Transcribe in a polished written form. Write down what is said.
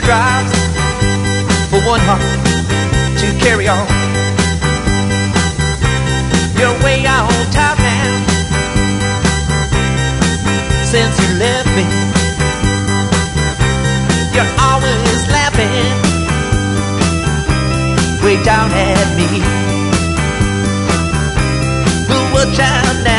teardrops for one heart to carry on. You're way on top now since you left me. You're always laughing way down at me. But what child now?